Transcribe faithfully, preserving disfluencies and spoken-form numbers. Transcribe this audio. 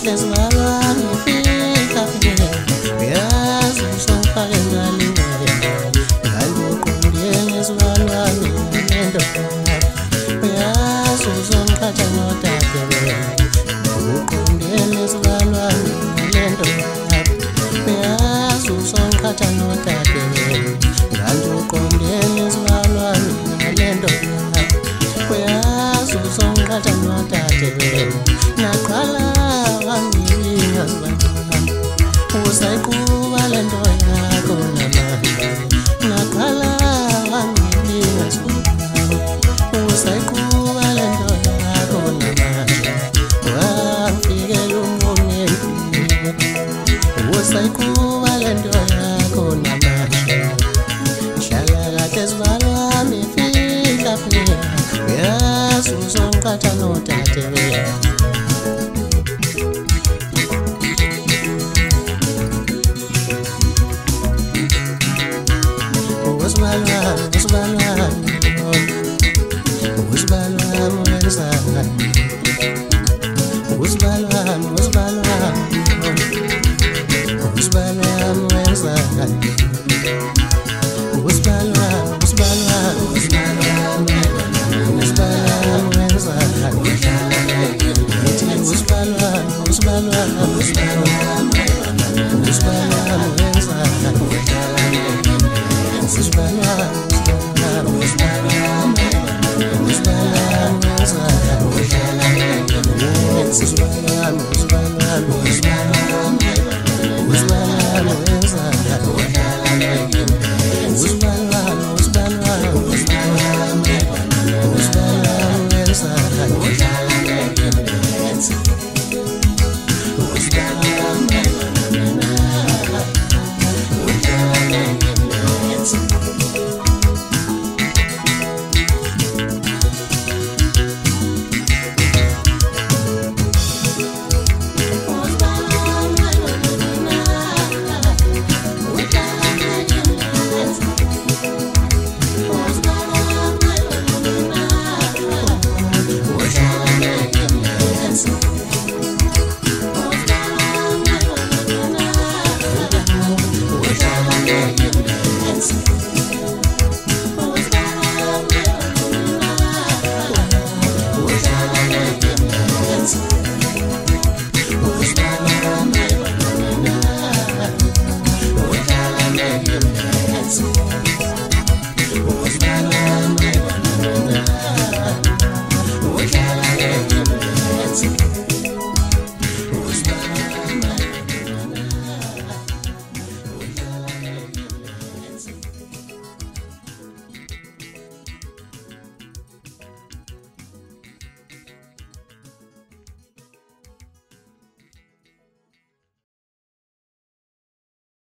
lesivalwane fika phela uyazi usongifake ngalingele ngaloqondile lesivalwane lento uyazi uzongikhatha nodadewele uqondile lesivalwane lento uyazi uzongikhatha nodadewele ngaloqondile lesivalwane lento uyazi uzongikhatha nodadewele naqala usayiquba lento yakho namanje naqala wangilinga usayiquba lento yakho namanje wafikela umngeni usayiquba lento yakho namanje hlala kade sivalwami fika phela uyazi uzongikhatha nodadewele Usbalwan, usbalwan, usbalwan, usbalwan, usbalwan, usbalwan, usbalwan, usbalwan, usbalwan, usbalwan, usbalwan, usbalwan,